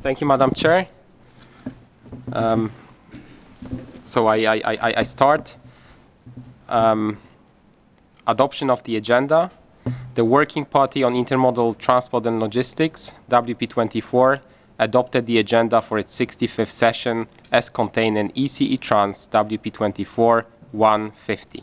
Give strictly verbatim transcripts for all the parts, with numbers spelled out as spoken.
Thank you, Madam Chair. Um, so I, I, I, I start. Um, adoption of the agenda. The Working Party on Intermodal Transport and Logistics, W P twenty-four, adopted the agenda for its sixty-fifth session as contained in E C E Trans W P twenty-four one fifty.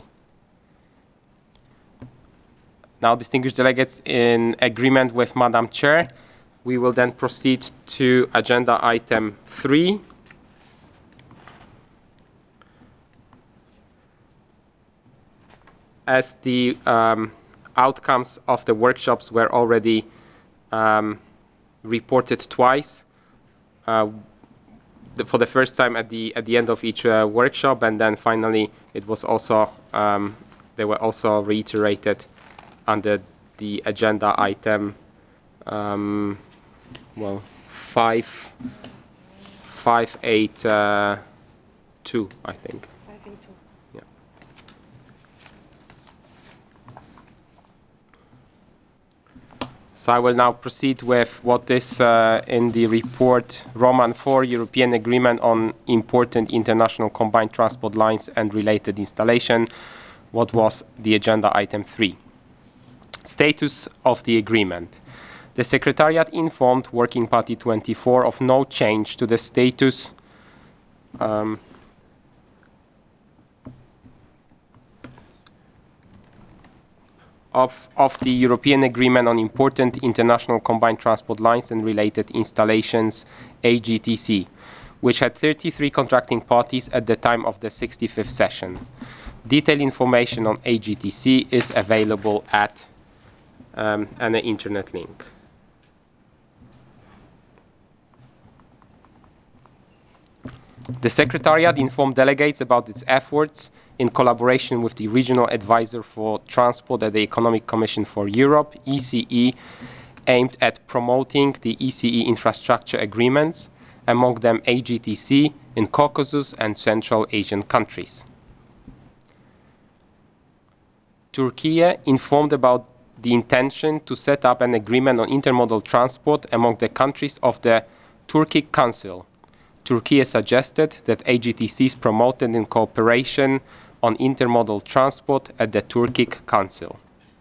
Now, distinguished delegates, in agreement with Madam Chair, we will then proceed to agenda item three. As the um, outcomes of the workshops were already um, reported twice, uh, the, for the first time at the at the end of each uh, workshop, and then finally it was also um, they were also reiterated under the agenda item um, well five five eight uh, two, I think. five eight two. Yeah. So I will now proceed with what is uh, in the report Roman four, European Agreement on Important International Combined Transport Lines and Related Installation. What was the agenda item three? Status of the agreement. The Secretariat informed Working Party twenty-four of no change to the status um, Of, of the European Agreement on Important International Combined Transport Lines and Related Installations, A G T C, which had thirty-three contracting parties at the time of the sixty-fifth session. Detailed information on A G T C is available at um, an internet link. The Secretariat informed delegates about its efforts in collaboration with the Regional Advisor for Transport at the Economic Commission for Europe, E C E, aimed at promoting the E C E infrastructure agreements, among them A G T C, in Caucasus and Central Asian countries. Turkey informed about the intention to set up an agreement on intermodal transport among the countries of the Turkic Council. Turkey suggested that A G T C is promoted in cooperation on intermodal transport at the Turkic Council.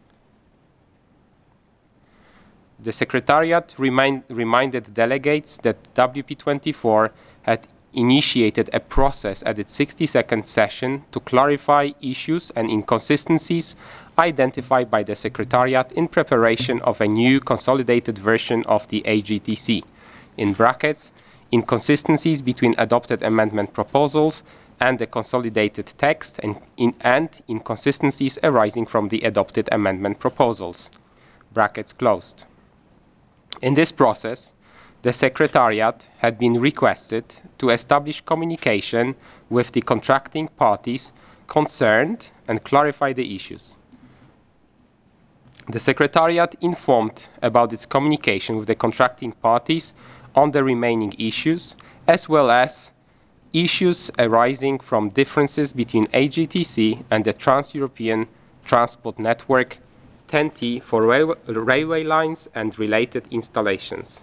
The Secretariat remind, reminded delegates that W P twenty-four had initiated a process at its sixty-second session to clarify issues and inconsistencies identified by the Secretariat in preparation of a new consolidated version of the A G T C, in brackets, inconsistencies between adopted amendment proposals and the consolidated text, and, in, and inconsistencies arising from the adopted amendment proposals, brackets closed. In this process, the Secretariat had been requested to establish communication with the contracting parties concerned and clarify the issues. The Secretariat informed about its communication with the contracting parties on the remaining issues, as well as issues arising from differences between A G T C and the Trans-European Transport Network T E N T for rail railway lines and related installations.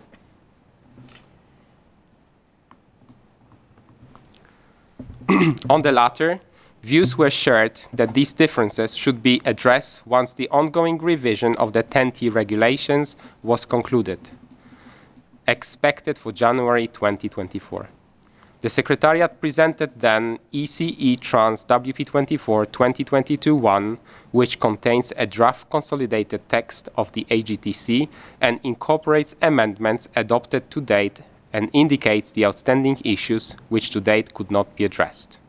On the latter, views were shared that these differences should be addressed once the ongoing revision of the T E N T regulations was concluded, expected for January twenty twenty-four. The Secretariat presented then E C E Trans W P twenty-four twenty twenty-two one, which contains a draft consolidated text of the A G T C and incorporates amendments adopted to date and indicates the outstanding issues which to date could not be addressed.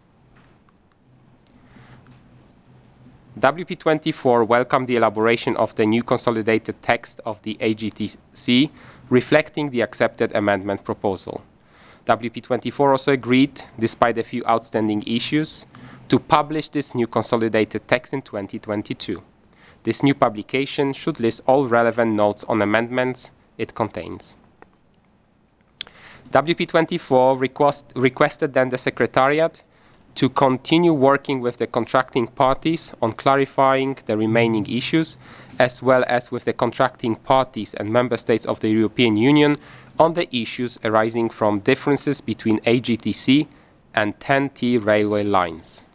W P twenty-four welcomed the elaboration of the new consolidated text of the A G T C, reflecting the accepted amendment proposal. W P twenty-four also agreed, despite a few outstanding issues, to publish this new consolidated text in twenty twenty-two. This new publication should list all relevant notes on amendments it contains. W P twenty-four request, requested then the Secretariat to continue working with the contracting parties on clarifying the remaining issues, as well as with the contracting parties and member states of the European Union on the issues arising from differences between A G T C and ten T railway lines.